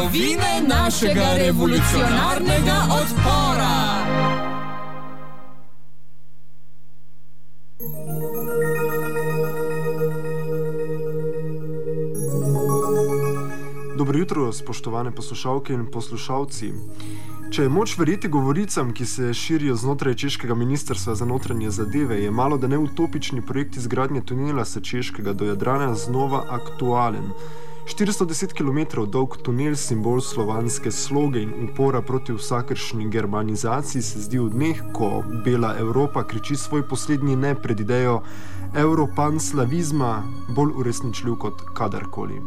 Surovine našega revolucionarnega odpora. Dobro jutro, spoštovane poslušalke in poslušalci. Če je moč verjeti govoricam, ki se širijo znotraj češkega ministrstva za notranje zadeve, je malo da ne utopični projekt izgradnje tunela s Češkega do Jadrana znova aktualen. 410 km dolg tunel, simbol slovanske sloge in upora proti vsakršni germanizaciji, se zdi v dneh, ko bela Evropa kriči svoj poslednji ne pred idejo europanslavizma, bolj uresničljiv kot kadarkoli.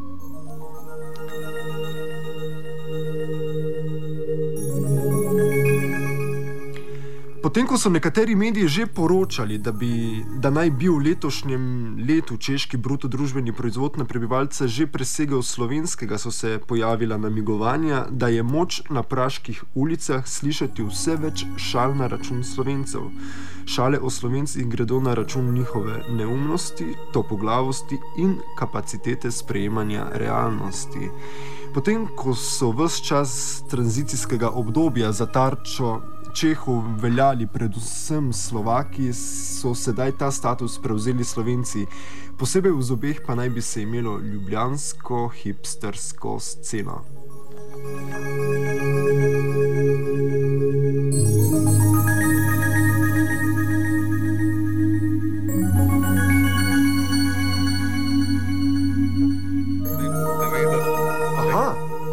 Potem, ko so nekateri mediji že poročali, da naj bi v letošnjem letu češki bruto družbeni proizvod na prebivalca že presegel slovenskega, so se pojavila namigovanja, da je moč na praških ulicah slišati vse več šal na račun Slovencev. Šale o Slovencih gredo na račun njihove neumnosti, topoglavosti in kapacitete sprejemanja realnosti. Potem, ko so ves čas tranzicijskega obdobja za tarčo Čehov veljali predvsem Slovaki, so sedaj ta status prevzeli Slovenci. Posebej v zobeh pa naj bi se imelo ljubljansko hipstersko sceno. Aha.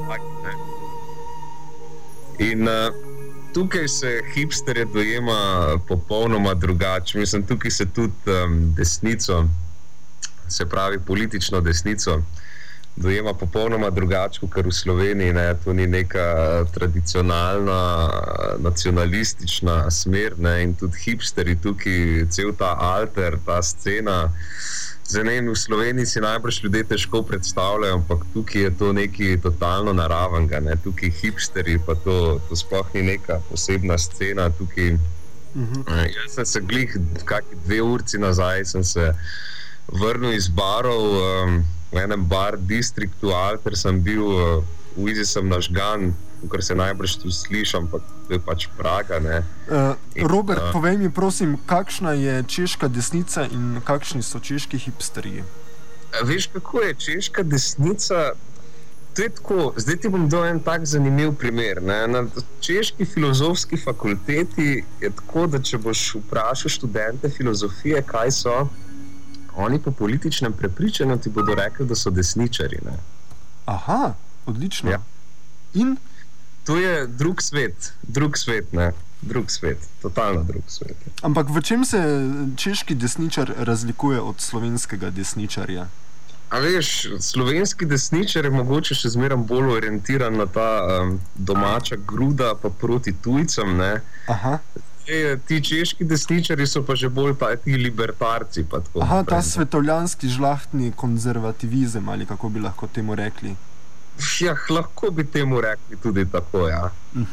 In tukaj se hipsterje dojema popolnoma drugače. Mislim, tukaj se tudi desnico, se pravi politično desnico, dojema popolnoma drugače, kot v Sloveniji. Ne? To ni neka tradicionalna, nacionalistična smer, ne? In tudi hipsterji tukaj, cel ta alter, ta scena. Zdaj, ne, v Sloveniji si najbrž ljudje težko predstavljajo, ampak tukaj je to nekaj totalno naravenega, ne? Tukaj hipsterji, pa to sploh ni neka posebna scena. Tukaj, jaz sem se glih kakšni 2 urci nazaj sem se vrnil iz barov, v enem bar distriktu Alter sem bil, v Izi sem nažgan, kar se najbrž tu slišam, ampak to je pač Praga, ne. Robert, povej mi prosim, kakšna je češka desnica in kakšni so češki hipsterji? Veš, kako je češka desnica? To je tako, zdaj ti bom dal en tak zanimiv primer, ne. Na češki filozofski fakulteti je tako, da če boš vprašal študente filozofije, kaj so, oni po političnem prepričanju ti bodo rekli, da so desničari, ne. Aha, odlično. Ja. In? To je drug svet, ne. Drug svet, totalno drug svet. Ampak v čem se češki desničar razlikuje od slovenskega desničarja? A veš, slovenski desničar je mogoče še zmeraj bolj orientiran na ta domača gruda pa proti tujcem, ne. Aha. Ti češki desničari so pa že bolj ti libertarci. Pa tako. Aha, ta svetovljanski žlahtni konzervativizem, ali kako bi lahko temu rekli? Ja, lahko bi temu rekli tudi tako, ja.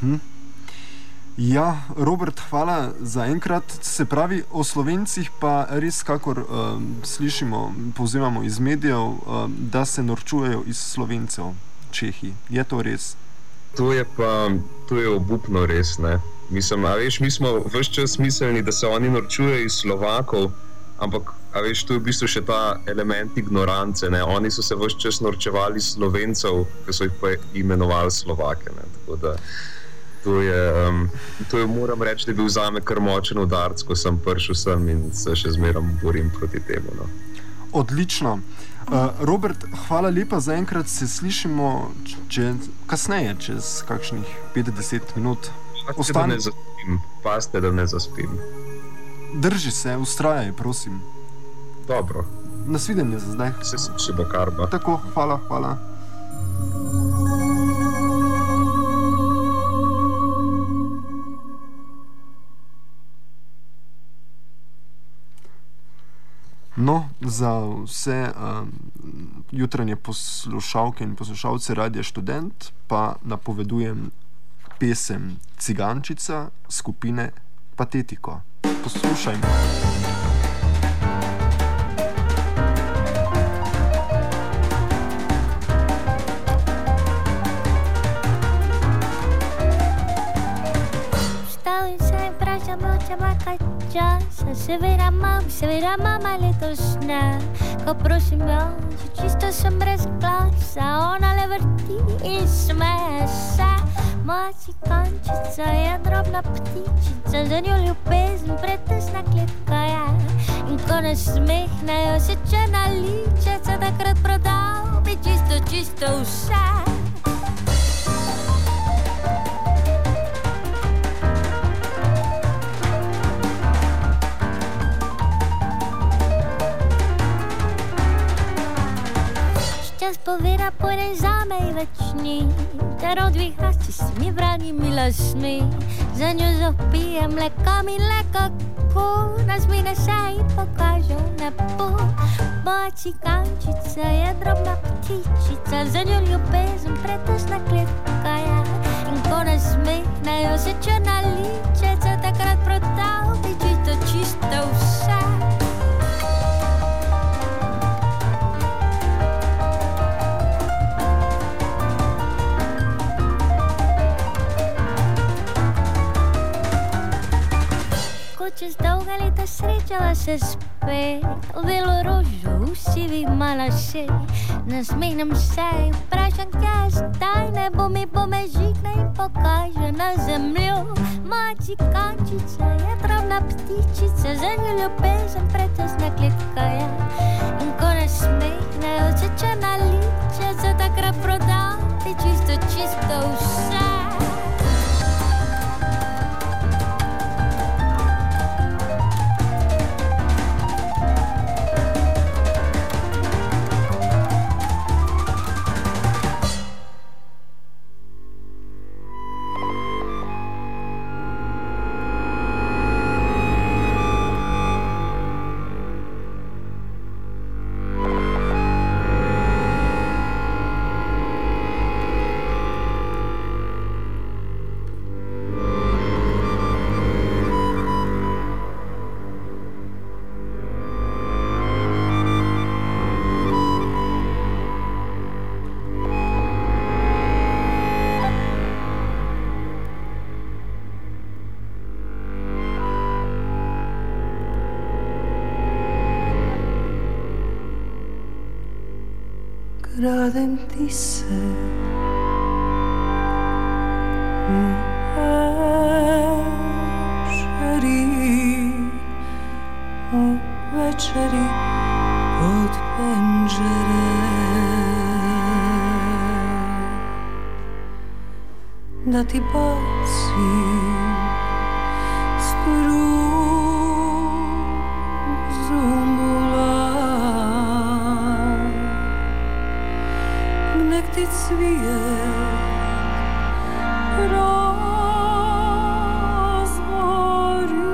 Ja, Robert, hvala za enkrat. Se pravi, o Slovencih pa res, kakor slišimo, povzemamo iz medijev, da se norčujejo iz Slovencev, Čehi. Je to res? To je obupno res, ne. Mislim, a veš, mi smo ves čas mislili, da se oni norčujejo iz Slovakov, ampak, a veš, to je v bistvu še ta element ignorance, ne. Oni so se ves čas norčevali iz Slovencev, ki so jih pa imenovali Slovake, ne. Tako da to je, moram reči, da je bil zame kar močen udarc, ko sem prišel sem in se še zmeraj borim proti temu, no. Odlično. Robert, hvala lepa za enkrat, se slišimo kasneje, čez kakšnih 50 minut. Paste, da ne zaspim. Drži se, vztrajaj, prosim. Dobro. Nasvidenje za zdaj. Se bo karba. Tako, hvala. No, za vse jutranje poslušalke in poslušalce Radia Študent pa napovedujem pesem Cigančica skupine Patetiko. Poslušajmo. čamaka časa, seveda mama letošnja, ko prosim jo, že čisto sem brez glasa, ona le vrti in smeje se. Moja cikančica je drobna ptičica, za njo ljubezen pretesna kletka je. In ko nasmehnejo se črna ličeca, takrat prodal bi čisto vse. Čas poveda, pojde zame i več ni, ter odvihra si svými vranými lasmi. Za njo zapije mleka kako, nasmine se i pokaže v nebu. Moja cikančica je drobna ptičica, za njo ljubezen pretesna kletka je. In ko nasmehnejo se črna ličeca, takrat prodal bi čisto vse. Čez dolga leta srečala se spet, v belo rožo, v sivih malaseh. Nasmehnem se in vprašam, kje je zdaj, nebo mi pomežikne in pokaže na zemljo. Moja cikančica je drobna ptičica, za njo ljubezen pretesna kletka je. In ko nasmehnejo se črna ličeca, takrat prodal bi čisto vse. Kradem ti se u večeri od penđere, da ti bacim struju ti cvijet razbori.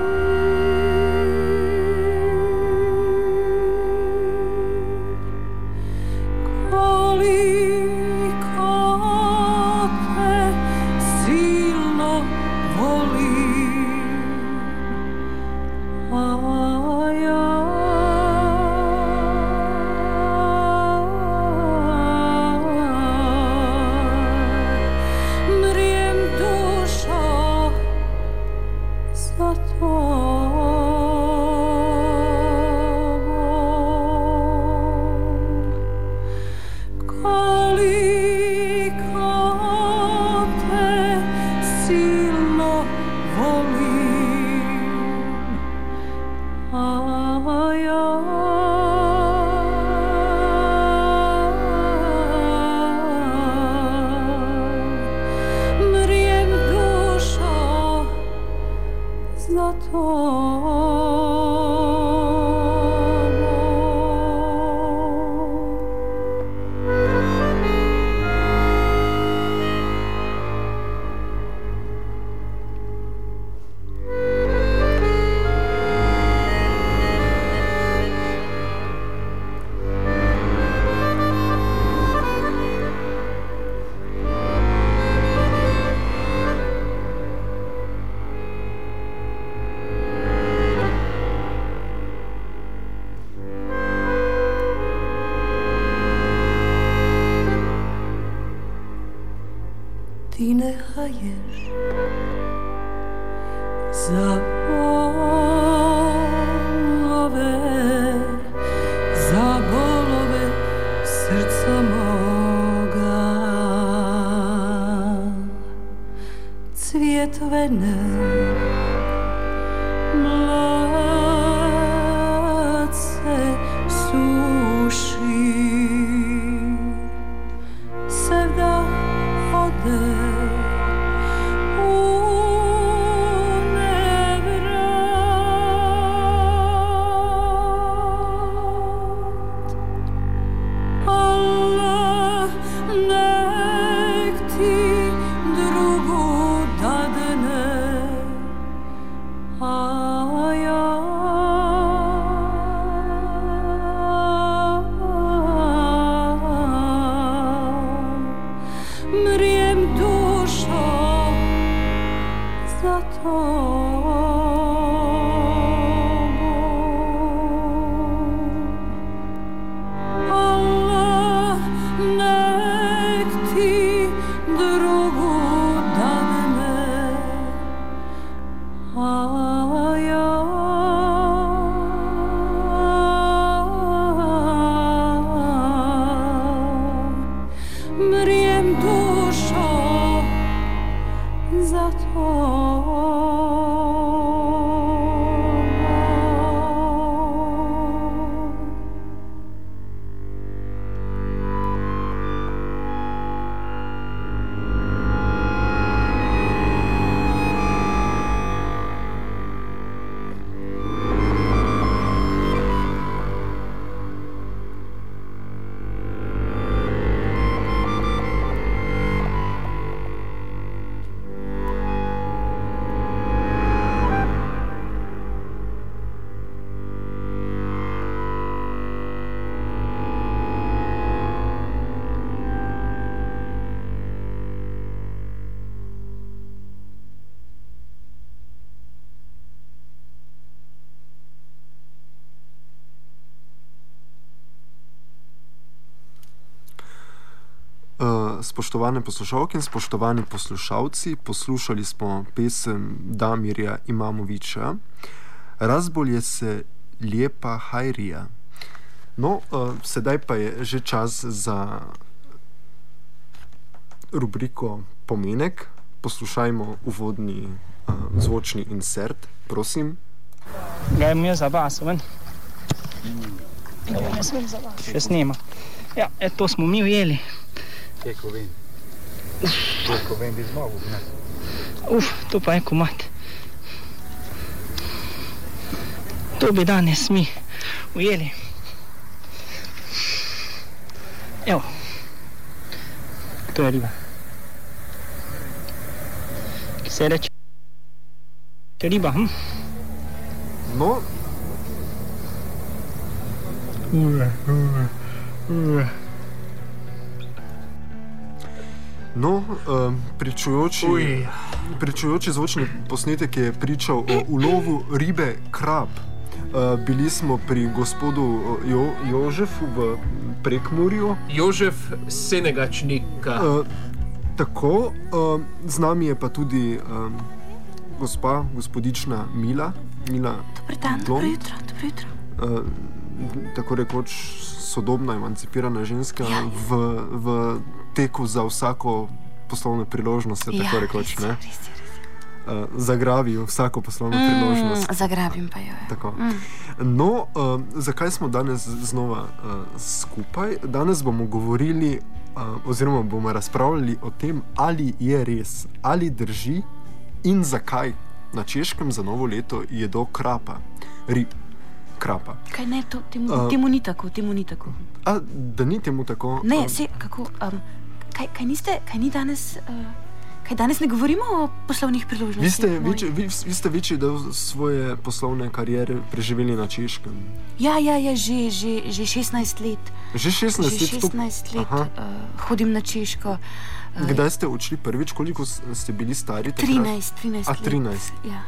Koliko te silno volim, a ja ti ne haješ za mlece suši, sevda ode u nevrat. Allah nek ti drugu dadne, a ja mrijem dušo za tobom. Allah nek ti drugu dadne, a ja mrijem dušo za tobom. Spoštovane poslušalke in spoštovani poslušalci, poslušali smo pesem Damirja Imamovića Razbolje se lijepa Hajrija. No, sedaj pa je že čas za rubriko Pomenek. Poslušajmo uvodni zvočni insert, prosim. Gremo za vas, ven. Še snema. Ja, to smo mi ujeli. Koliko vem bi zmogel, ne? To pa je komad. To bi danes mi ujeli. Evo. To je riba. Ki se reče riba, No, no, pričujoči zvočni posnetek je pričal o ulovu ribe krab. Bili smo pri gospodu Jožefu v Prekmurju. Jožef Senegačnika. Tako, z nami je pa tudi gospodična Mila. Dobar dan, dobro jutro. Tako rekoč sodobna, emancipirana ženska v teku za vsako poslovno priložnost, tako rekoč, ne? Res. Zagrabi vsako poslovno priložnost. Zagrabim pa jo. Tako. No, zakaj smo danes znova skupaj? Danes bomo govorili oziroma bomo razpravljali o tem, ali je res, ali drži in zakaj na Češkem za novo leto jedo krapa. Krapa. Kaj ne, temu ni tako. Da ni temu tako? Ne, kako, kaj danes ne govorimo o poslovnih priložnostih? Vi ste večji del svoje poslovne kariere preživeli na Češkem. Ja, že 16 let. Že 16 let? Hodim na Češko. Kdaj ste odšli prvič? Koliko ste bili stari takrat? 13 let. 13. Ja.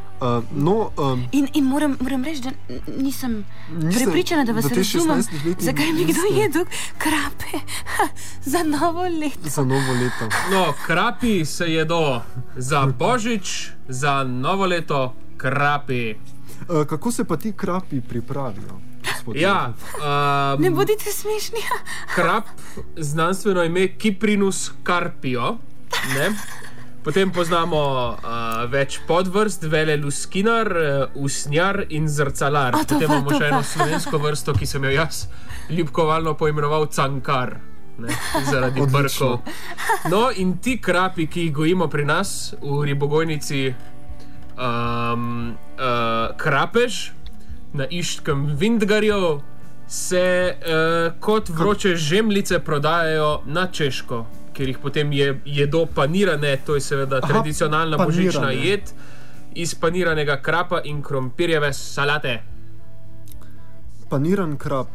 In moram reči, da nisem prepričana, da vas razumem, zakaj mi kdo jedo krape za novo leto. No, krapi se jedo za Božič, za novo leto krapi. Kako se pa ti krapi pripravijo? Ja, ne bodite smešni. Krap, znanstveno ime Cyprinus carpio, ne? Potem poznamo več podvrst, veleluskinar, usnjar in zrcalar. Potem imamo še eno slovensko vrsto, ki sem jo jaz ljubkovalno poimenoval cankar. Ne, zaradi brkov. No, in ti krapi, ki jih gojimo pri nas v ribogojnici Krapež na Iškem Vindgarju, se kot vroče žemljice prodajajo na Češko, ker jih potem jedo panirane, to je seveda tradicionalna božična jed iz paniranega krapa in krompirjeve salate. Paniran krap.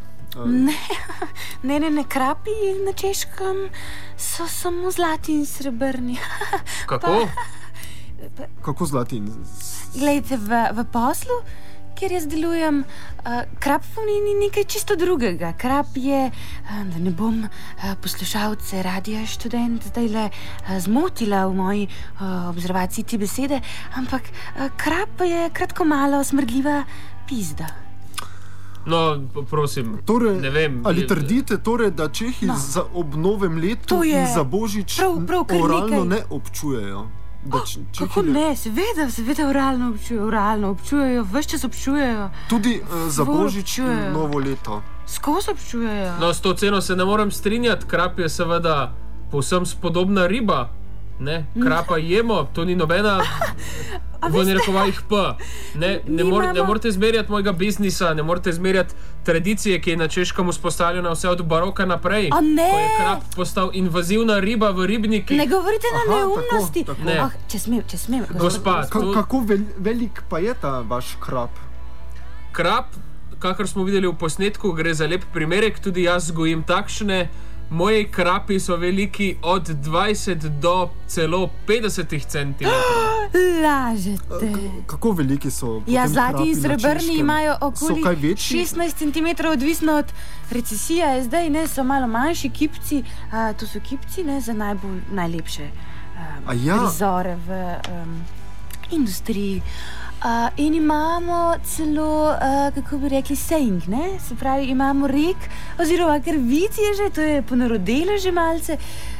Ne, krapi na Češkem so samo zlati in srebrni. Kako? Kako zlati in... Glejte, v poslu, kjer jaz delujem, krap pomeni nekaj čisto drugega. Krap je, da ne bom poslušalce Radia Študent zdajle zmotila v moji observaciji te besede, ampak krap je kratko malo smrdljiva pizda. No, prosim, torej, ne vem. Ali trdite torej, da Čehi ob novem letu in za Božič oralno ne občujejo? Kako ne? Seveda oralno občujejo, ves čas občujejo. Tudi za Božič in novo leto. Skozi občujejo. No, s to ceno se ne morem strinjati, krap je seveda povsem spodobna riba. Ne? Krapa jemo, to ni nobena v narekovajih P. Ne morete zmerjati mojega biznisa, ne morete zmerjati tradicije, ki je na Češkem vzpostavljena vse od baroka naprej. Ko je krap postal invazivna riba v ribniki. Ne govorite na neumnosti. Če smem. Gospa, kako velik pa je ta vaš krap? Krap, kakor smo videli v posnetku, gre za lep primerek, tudi jaz gojim takšne. Moji krapi so veliki od 20 do celo 50 cm. Lažete. Kako veliki so? Ja, zlati in srebrni imajo okoli 16 cm, odvisno od recesije. Zdaj so malo manjši kipci, to so kipci za najlepše prizore v industriji. In imamo celo, kako bi rekli, saying, ne? Se pravi, imamo rek, oziroma kar vic je že, to je ponarodelo že malce.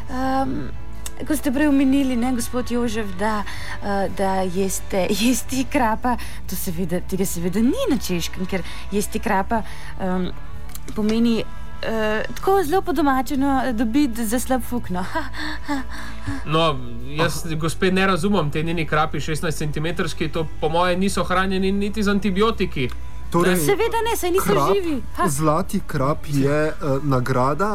Ko ste prej omenili, ne, gospod Jožef, da jesti krapa, tega seveda ni na Češkem, ker jesti krapa pomeni tako zelo podomačeno dobiti za slab fuk, no. No, jaz, gospe, ne razumem, te njeni krapi 16 cm, to po moje niso hranjeni niti z antibiotiki. Torej, seveda ne, saj niso živi. Zlati krap je nagrada,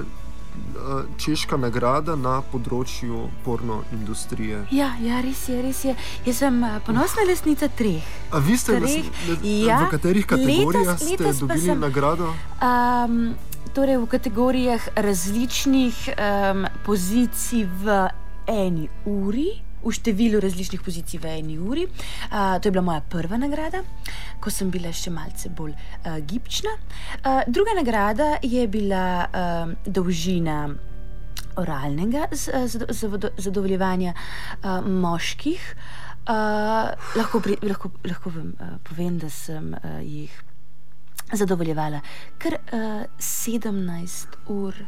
češka nagrada na področju porno industrije. Ja, res je. Jaz sem ponosna lastnica 3. A vi ste v katerih kategorijah ste dobili nagrado? Torej v kategorijah različnih pozicij v eni uri, v številu različnih pozicij v eni uri. To je bila moja prva nagrada, ko sem bila še malce bolj gibčna. Druga nagrada je bila dolžina oralnega zadovoljevanja moških. Lahko vam povem, da sem jih zadovoljevala kar 17 ur.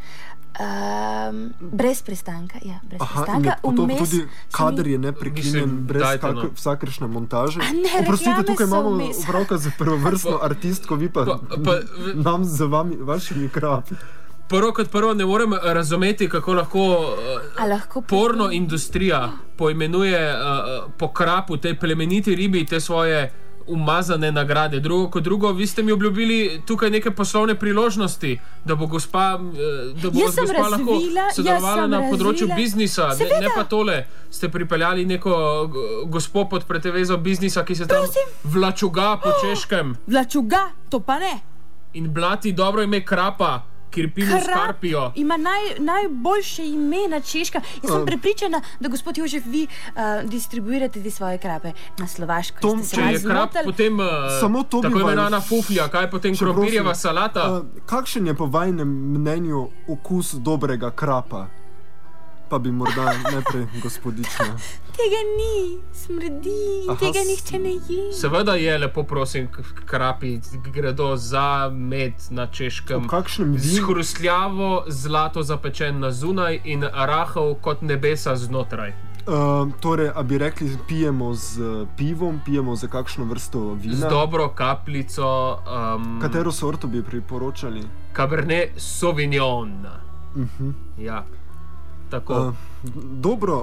Brez prestanka, in tudi kader je neprekinjen, brez vsakršne montaže. Oprostite, tukaj imamo opravka za prvovrstno artistko, vi pa nam z vašimi krapi. Prvo kot prvo ne morem razumeti, kako lahko porno industrija poimenuje po krapu, tej plemeniti ribi, te svoje umazane nagrade. Drugo kot drugo, vi ste mi obljubili tukaj neke poslovne priložnosti, da bo gospa lahko sodelovala na področju biznisa, ne pa tole. Ste pripeljali neko gospo pod pretevezo biznisa, ki se tam vlačuga po Češkem. Vlačuga, to pa ne. In blati dobro ime krapa. Kirpinus Carpio. Ima najboljše ime na Češkem. Jaz sem prepričana, da gospod Jožef, vi distribuirate te svoje krape na Slovaško. Če je krap, potem tako imenovana fuflja, kaj potem krompirjeva salata? Kakšen je po vajnem mnenju okus dobrega krapa? Pa bi morda najprej gospodična. Tega ni, smrdi, tega nihče ne je. Seveda je, lepo prosim, krapi gredo za med na Češkem. Z hrustljavo zlato zapečen na zunaj in rahel kot nebesa znotraj. Torej, a bi rekli, pijemo z pivom, pijemo za kakšno vrsto vina? Z dobro kapljico. Katero sorto bi priporočali? Cabernet Sauvignon. Ja, tako. Dobro,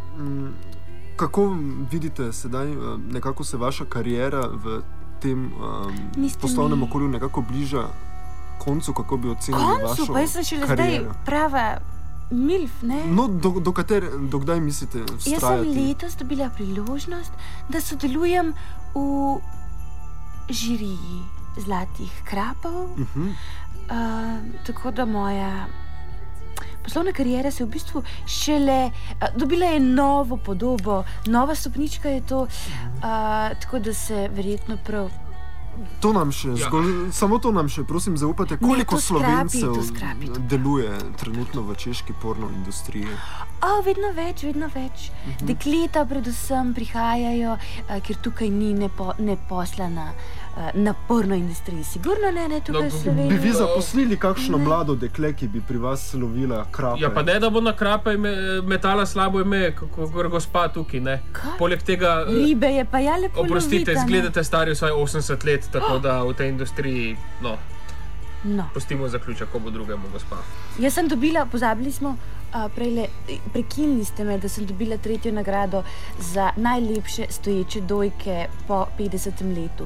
kako vidite sedaj, nekako se vaša kariera v tem poslovnem okolju nekako bliža koncu, kako bi ocenili vašo kariero? Koncu? Pa jaz sem šele zdaj prava milf, ne? No, do kdaj mislite vztrajati? Jaz sem letos dobila priložnost, da sodelujem v žiriji Zlatih krapov. Tako da moja poslovna karijera se v bistvu šele dobila je novo podobo, nova stopnička je to, tako da se verjetno prav. To nam še, samo to nam še, prosim, zaupate, koliko Slovencev deluje trenutno v češki porno industriji? Vedno več. Dekleta predvsem prihajajo, ker tukaj ni neposlana na porno industriji. Sigurno ne tukaj v Sloveniji. Bi vi zaposlili kakšno mlado dekle, ki bi pri vas lovila krape? Ja, pa ne, da bo na krape metala slabo ime, kot gospa tukaj, ne. Poleg tega... Ribe je pa ja lepo lovita, oprostite, izgledate stari vsaj 80 let, tako da v tej industriji, pustimo zaključek, ko bo drugemu gospa. Jaz sem dobila, pozabili smo, prekinili ste me, da sem dobila 3. nagrado za najlepše stoječe dojke po 50. letu.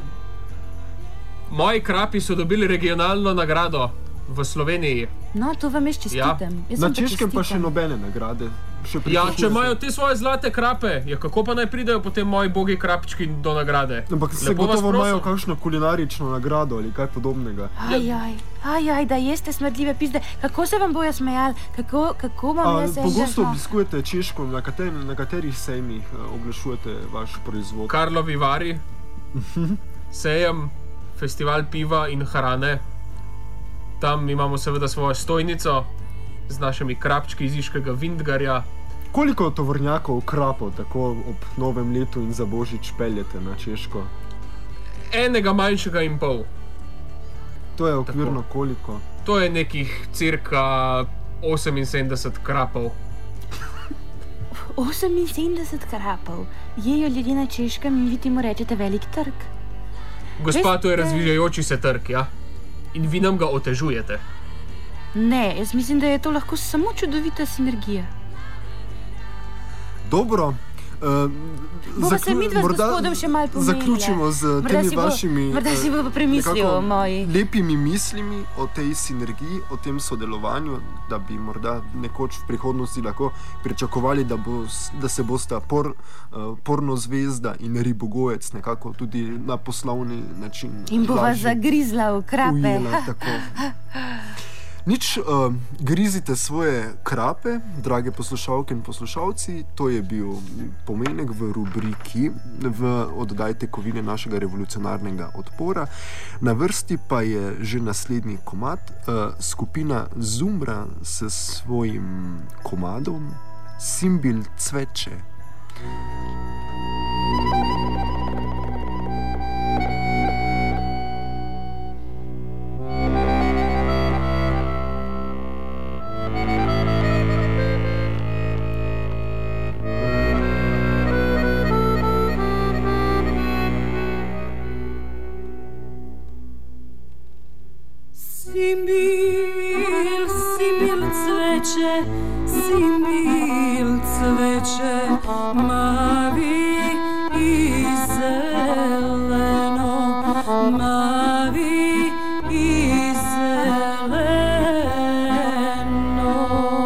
Moji krapi so dobili regionalno nagrado v Sloveniji. No, to vam jaz čestitam. Na Češkem pa še nobene nagrade. Če imajo te svoje zlate krape, kako pa naj pridejo potem moji bogi krapčki do nagrade? Ampak se gotovo imajo kakšno kulinarično nagrado ali kaj podobnega. Da jeste smrdljive pizde. Kako se vam bojo smejali? Kako vam jaz se pogosto obiskujete Češko, na katerih sejmih oglašujete vaš proizvod? Karlovi Vari, sejem, festival piva in hrane. Tam imamo seveda svojo stojnico z našimi krapčki iz Iškega Vintgarja. Koliko tovornjakov krapov tako ob novem letu in za Božič peljete na Češko? Enega manjšega in pol. To je okvirno koliko? To je nekih cirka 78 krapov. 78 krapov? Jejo ljudje na Češkem in vi temu rečete velik trg? Gospa, to je razvijajoči se trg, ja? In vi nam ga otežujete. Ne, jaz mislim, da je to lahko samo čudovita sinergija. Dobro. Bova se midva s gospodom še malo pomenila. Zaključimo z temi vašimi lepimi mislimi o tej sinergiji, o tem sodelovanju, da bi morda nekoč v prihodnosti lahko pričakovali, da se bosta porno zvezda in ribogojec nekako tudi na poslovni način in bova zagrizla v krape. Ujela, tako. Nič, grizite svoje krape, drage poslušalke in poslušalci, to je bil pomenek v rubriki v oddaji Tekovine našega revolucionarnega odpora. Na vrsti pa je že naslednji komad, skupina Zumra s svojim komadom Simbil cveče. Simbil cveče, mavi i zeleno, mavi i zeleno.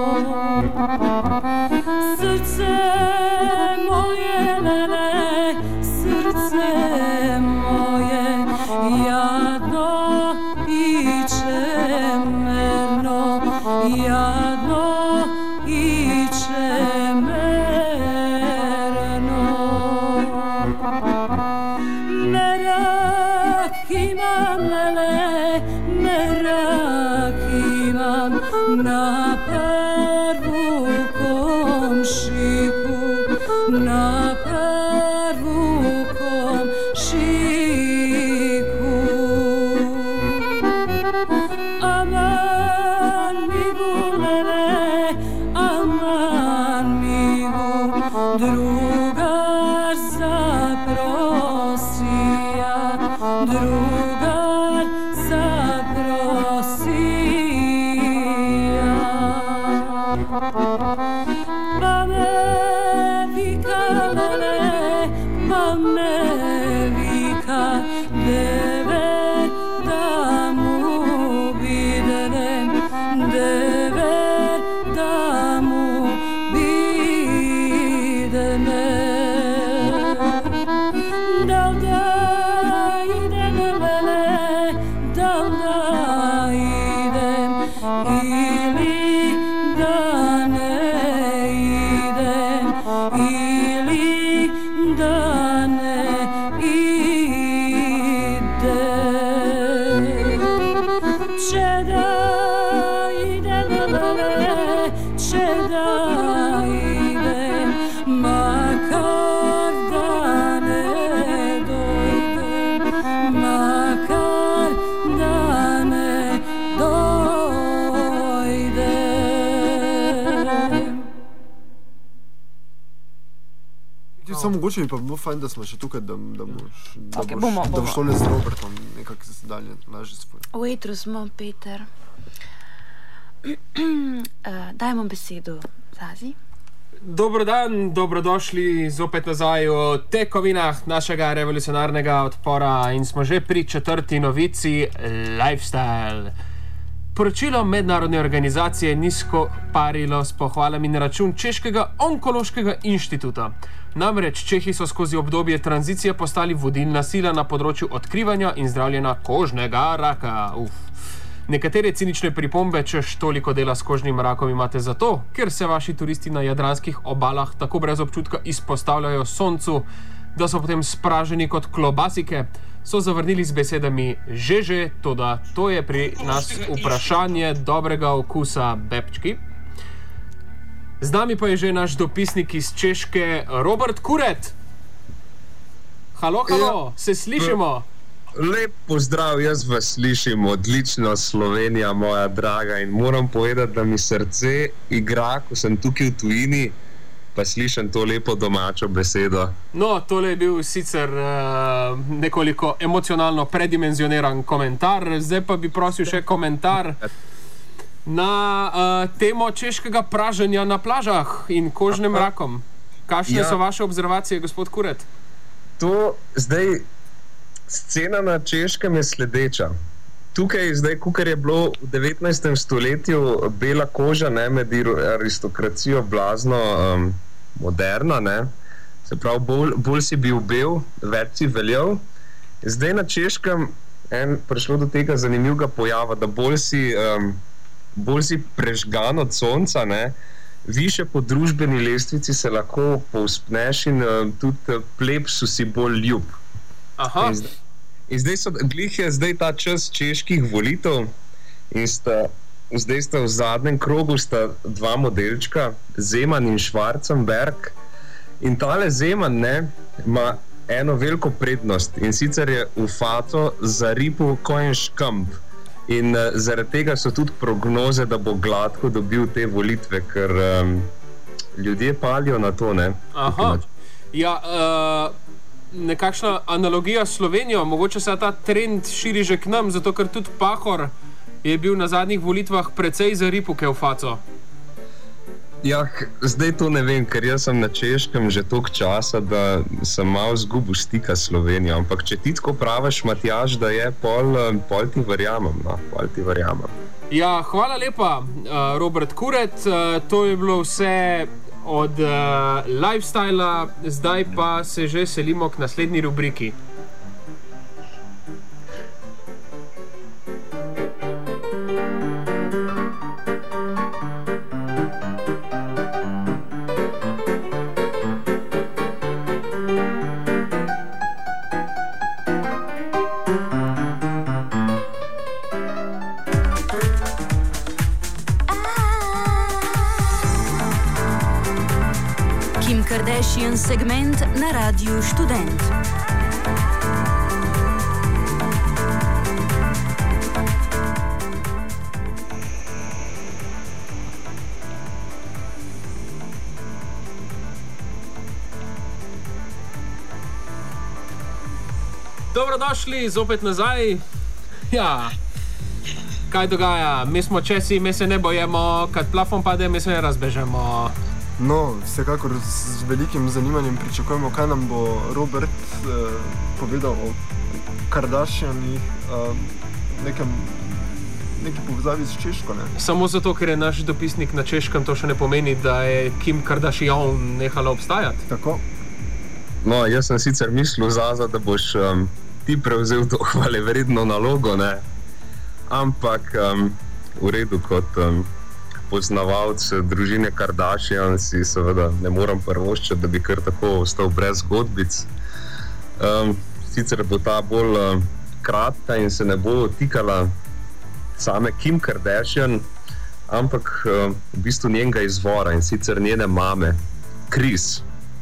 Srce moje, lele, srce moje, jadno i čemerno, jadno i čemerno. Merak imam, lele, merak imam na prvu komšiku, na prvu komšiku. drugar zaprosija. Pa me vika lele, pa me vika deve, da mu videm, deve, da mu videm. Dal da idem lele, dal da idem, ili da ne idem, ili da ne idem. Če da idem lele, če da idem, makar da ne dojdem, makar da ne dojdem. Samo mogoče mi pa bilo fajn, da smo še tukaj, da Okay, bomo. boš tole z Robertom nekako dalje lažje svoj. V etru smo, Peter. Dajmo besedo Zazi. Dober dan, dobrodošli zopet nazaj v tekovinah našega revolucionarnega odpora in smo že pri 4. novici Lifestyle. Poročilo mednarodne organizacije nizko parilo s pohvalami na račun Češkega onkološkega inštituta. Namreč Čehi so skozi obdobje tranzicije postali vodilna sila na področju odkrivanja in zdravljenja kožnega raka. Nekatere cinične pripombe, češ toliko dela s kožnim rakom imate zato, ker se vaši turisti na jadranskih obalah tako brez občutka izpostavljajo soncu, da so potem spraženi kot klobasike, so zavrnili z besedami že, toda to je pri nas vprašanje dobrega okusa, bebčki. Z nami pa je že naš dopisnik iz Češke, Robert Kuret. Halo, se slišimo? Lep pozdrav, jaz vas slišim odlično, Slovenija moja draga, in moram povedati, da mi srce igra, ko sem tukaj v tujini, pa slišim to lepo domačo besedo. No, tole je bil sicer nekoliko emocionalno predimenzioniran komentar, zdaj pa bi prosil še komentar na temo češkega praženja na plažah in kožnim rakom. Kakšne so vaše observacije, gospod Kuret? To zdaj, scena na Češkem je sledeča. Tukaj zdaj, kukar je bilo v 19. stoletju bela koža, ne, med aristokracijo blazno moderna, ne, se pravi, bolj si bil bel, več si veljal. Zdaj na Češkem prišlo do tega zanimivega pojava, da bolj si prežgan od sonca, ne, više po družbeni lestvici se lahko povzpneš in tudi plebsu si bolj ljub. Aha. In glih je zdaj ta čas čeških volitev in zdaj sta v zadnjem krogu dva modelčka, Zeman in Schwarzenberg. In tale Zeman, ne, ima eno veliko prednost in sicer je v faco zaripal ko en škamp. In zaradi tega so tudi prognoze, da bo gladko dobil te volitve, ker ljudje palijo na to, ne. Aha, ja, nekakšna analogija s Slovenijo, mogoče se ta trend širi že k nam, zato ker tudi Pahor je bil na zadnjih volitvah precej zaripuke v faco. Ja, zdaj to ne vem, ker jaz sem na Češkem že toliko časa, da sem malo zgubil stika s Slovenijo, ampak če ti tako praviš, Matjaž, da je, pol ti verjamem, no, pol ti verjamem. Ja, hvala lepa, Robert Kuret, to je bilo vse od Lifestyla, zdaj pa se že selimo k naslednji rubriki. Kardashian segment na Radiu Študent. Dobrodošli zopet nazaj. Ja, kaj dogaja? Mi smo Česi, mi se ne bojemo, kad plafon pade, mi se ne razbežemo. No, vsekakor z velikim zanimanjem pričakujemo, kaj nam bo Robert povedal o Kardashianih, neki povezavi s Češko, ne? Samo zato, ker je naš dopisnik na Češkem, to še ne pomeni, da je Kim Kardashian nehala obstajati. Tako. No, jaz sem sicer mislil, Zaza, da boš ti prevzel to hvalevredno nalogo, ne? Ampak v redu, kot poznavalc družine Kardashian si seveda ne moram prvoščati, da bi kar tako ostal brez zgodbic. Sicer bo ta bolj kratka in se ne bo tikala same Kim Kardashian, ampak v bistvu njenega izvora in sicer njene mame, Kris.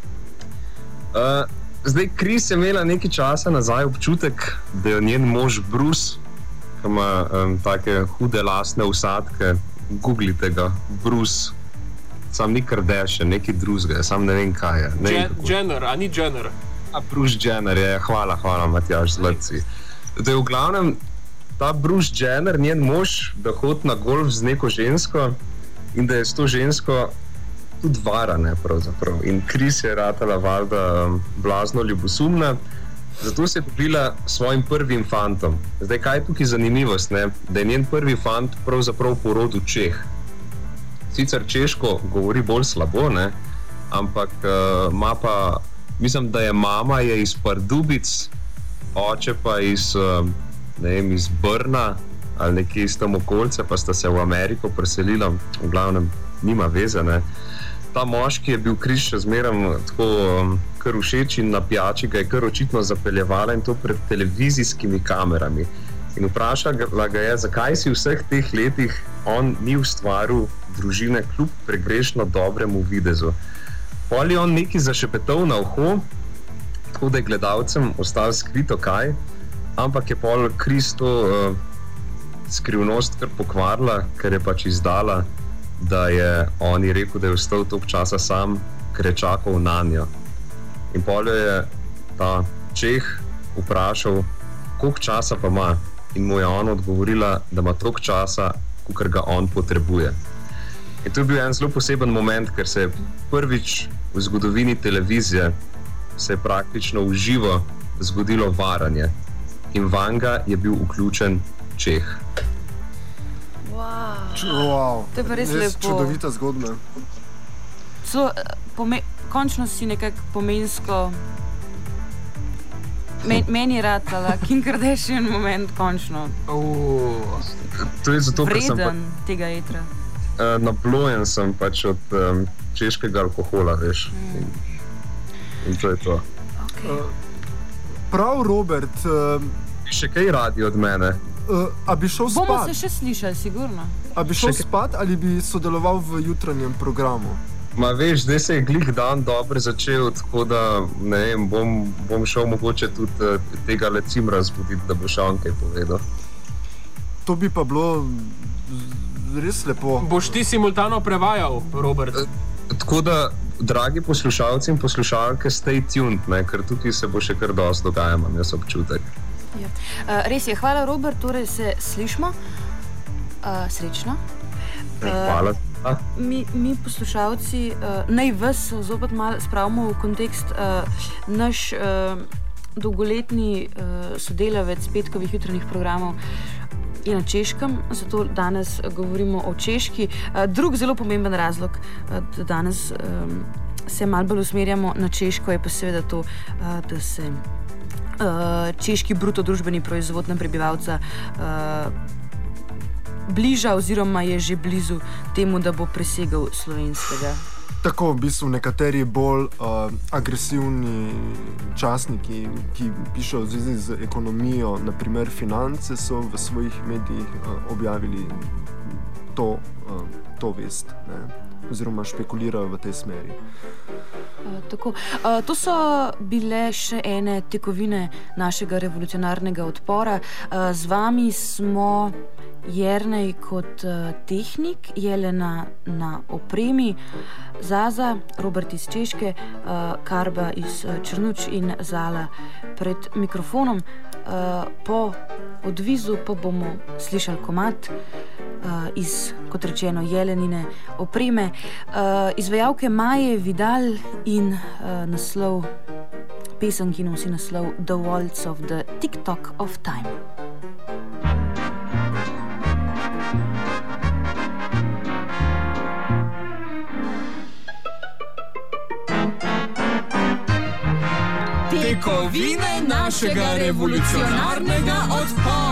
Zdaj, Kris je imela nekaj časa nazaj občutek, da je njen mož Bruce, ki ima take hude lasne usadke, googlite ga, Bruce, sam ni Kardashian, nekaj drugega, sam ne vem kaj je. Jenner, a ni Jenner? Bruce Jenner je, hvala Matjaž Zlatci. Da je v glavnem ta Bruce Jenner, njen mož, da hodi na golf z neko žensko in da je s to žensko tudi varane pravzaprav. In Kris je ratala valjda blazno ljubosumna, zato se je pobila s svojim prvim fantom. Zdaj, kaj je tukaj zanimivost, ne? Da je njen prvi fant pravzaprav po rodu Čeh. Sicer češko govori bolj slabo, ne? Ampak ima pa, mislim, da je mama je iz Pardubic, oče pa iz, ne vem, iz Brna ali nekje iz tam okolice, pa sta se v Ameriko preselila, v glavnem nima veze, ne. Ta moški je bil Kris še zmeraj tako kar všeč in na pijači ga je kar očitno zapeljevala in to pred televizijskimi kamerami. In vprašala ga je, zakaj si v vseh teh letih on ni ustvaril družine kljub pregrešno dobremu videzu. Pol je on nekaj zašepetal na uho, tako da je gledalcem ostal skrito kaj, ampak je pol Kris to skrivnost kar pokvarila, ker je pač izdala, da je on je rekel, da je ostal toliko časa sam, ker je čakal nanjo. In pol je ta Čeh vprašal, koliko časa pa ima, in mu je on odgovorila, da ima toliko časa, kolikor ga on potrebuje. In to je bil en zelo poseben moment, ker se je prvič v zgodovini televizije se je praktično v živo zgodilo varanje. In vanga je bil vključen Čeh. Wow. To je pa res lepo. Čudovita zgodba. Končno si nekako pomensko meni ratala Kim Kardashian moment, končno. To je zato, ker sem vreden tega etra. Naplojen sem pač od češkega alkohola, veš. In to je to. Okay. Prav, Robert. Še kaj radi od mene? A bi šel spat? Bomo se še slišali, sigurno. A bi šel spat ali bi sodeloval v jutranjem programu? Ma veš, zdaj se je glih dan dobro začel, tako da ne vem, bom šel mogoče tudi tega lecimra zbuditi, da bo še on kaj povedal. To bi pa bilo res lepo. Boš ti simultano prevajal, Robert? Tako da, dragi poslušalci in poslušalke, stay tuned, ne, ker tukaj se bo še kar dosti dogaja, imam jaz občutek. Ja. Res je, hvala Robert, torej se slišmo. Srečno. Hvala. Mi poslušalci, naj vas zopet malo spravimo v kontekst. Naš dolgoletni sodelavec petkovih jutranjih programov je na Češkem, zato danes govorimo o Češki. Drug zelo pomemben razlog, da danes se malo bolj usmerjamo na Češko, je pa seveda to, da se češki bruto družbeni proizvod na prebivalca bliža oziroma je že blizu temu, da bo presegal slovenskega. Tako, v bistvu nekateri bolj agresivni časniki, ki pišejo v zvezi z ekonomijo, naprimer Finance, so v svojih medijih objavili to vest, ne? Oziroma špekulirajo v tej smeri. To so bile še ene tekovine našega revolucionarnega odpora. Z vami smo Jernej kot tehnik, Jelena na opremi, Zaza, Robert iz Češke, Karba iz Črnuč in Zala pred mikrofonom. Po odvizu pa bomo slišali komad iz, kot rečeno, Jelenine opreme, izvajalke Maje Vidal in naslov pesem, ki nosi naslov The Waltz of the Tick-Tock of Time. Tekovine našega revolucionarnega odpora.